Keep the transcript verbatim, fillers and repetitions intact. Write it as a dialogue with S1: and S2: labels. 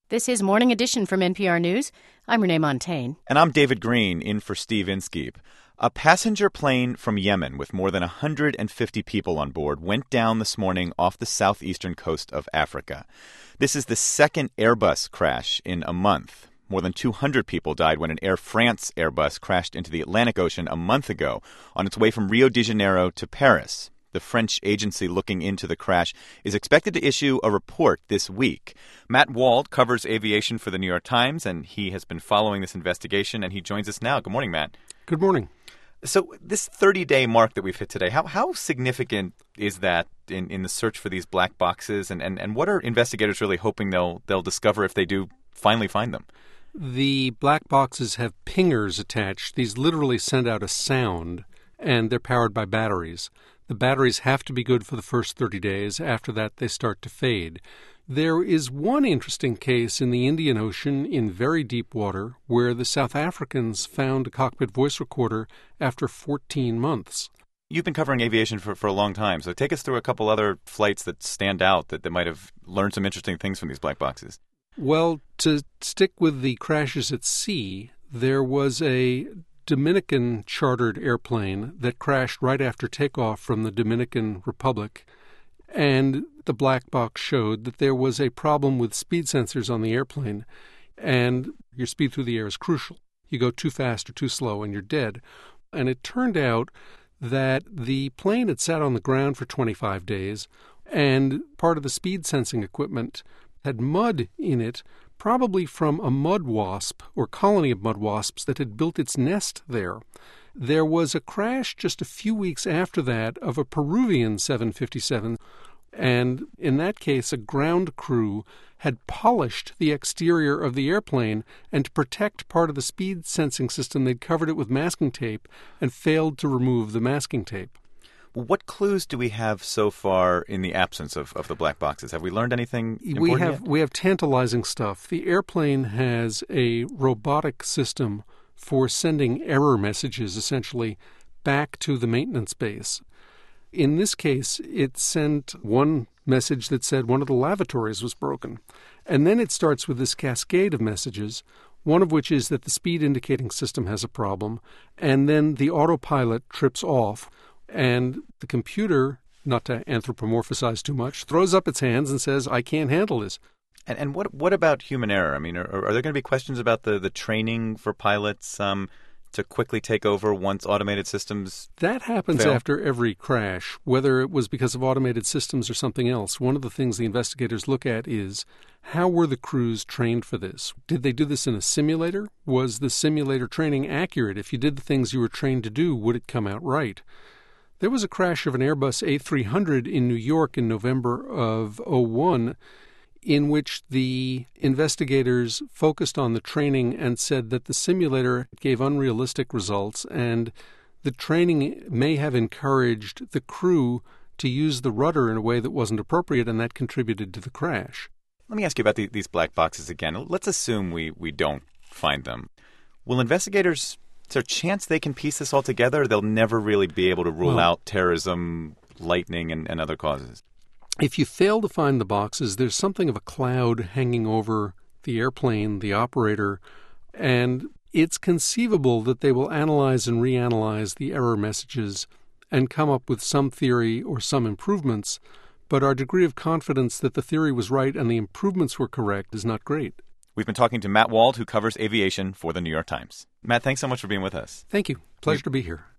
S1: This is Morning Edition from N P R News. I'm Renee Montaigne.
S2: And I'm David Green, in for Steve Inskeep. A passenger plane from Yemen with more than one hundred fifty people on board went down this morning off the southeastern coast of Africa. This is the second Airbus crash in a month. More than two hundred people died when an Air France Airbus crashed into the Atlantic Ocean a month ago on its way from Rio de Janeiro to Paris. The French agency looking into the crash is expected to issue a report this week. Matt Wald covers aviation for the New York Times, and he has been following this investigation, and he joins us now. Good morning, Matt.
S3: Good morning.
S2: So this thirty-day mark that we've hit today, how how significant is that in, in the search for these black boxes, and, and, and what are investigators really hoping they'll they'll discover if they do finally find them?
S3: The black boxes have pingers attached. These literally send out a sound, and they're powered by batteries. The batteries have to be good for the first thirty days. After that, they start to fade. There is one interesting case in the Indian Ocean in very deep water where the South Africans found a cockpit voice recorder after fourteen months.
S2: You've been covering aviation for, for a long time, so take us through a couple other flights that stand out that, that might have learned some interesting things from these black boxes.
S3: Well, to stick with the crashes at sea, there was a Dominican chartered airplane that crashed right after takeoff from the Dominican Republic, and the black box showed that there was a problem with speed sensors on the airplane, and your speed through the air is crucial. You go too fast or too slow and you're dead. And it turned out that the plane had sat on the ground for twenty-five days, and part of the speed sensing equipment had mud in it, probably from a mud wasp or colony of mud wasps that had built its nest there. There was a crash just a few weeks after that of a Peruvian seven fifty-seven, and in that case a ground crew had polished the exterior of the airplane, and to protect part of the speed sensing system they'd covered it with masking tape and failed to remove the masking tape.
S2: What clues do we have so far in the absence of, of the black boxes? Have we learned anything important
S3: we have
S2: yet?
S3: We have tantalizing stuff. The airplane has a robotic system for sending error messages, essentially, back to the maintenance base. In this case, it sent one message that said one of the lavatories was broken. And then it starts with this cascade of messages, one of which is that the speed indicating system has a problem, and then the autopilot trips off. And the computer, not to anthropomorphize too much, throws up its hands and says, I can't handle this.
S2: And, and what what about human error? I mean, are, are there going to be questions about the, the training for pilots um, to quickly take over once automated systems
S3: That happens
S2: fail?
S3: After every crash, whether it was because of automated systems or something else. One of the things the investigators look at is, how were the crews trained for this? Did they do this in a simulator? Was the simulator training accurate? If you did the things you were trained to do, would it come out right? There was a crash of an Airbus A three hundred in New York in November of oh one in which the investigators focused on the training and said that the simulator gave unrealistic results, and the training may have encouraged the crew to use the rudder in a way that wasn't appropriate, and that contributed to the crash.
S2: Let me ask you about the, these black boxes again. Let's assume we, we don't find them. Will investigators... Is there a chance they can piece this all together? They'll never really be able to rule
S3: well,
S2: out terrorism, lightning, and, and other causes.
S3: If you fail to find the boxes, there's something of a cloud hanging over the airplane, the operator, and it's conceivable that they will analyze and reanalyze the error messages and come up with some theory or some improvements, but our degree of confidence that the theory was right and the improvements were correct is not great.
S2: We've been talking to Matt Wald, who covers aviation for the New York Times. Matt, thanks so much for being with us.
S3: Thank you. Pleasure we- to be here.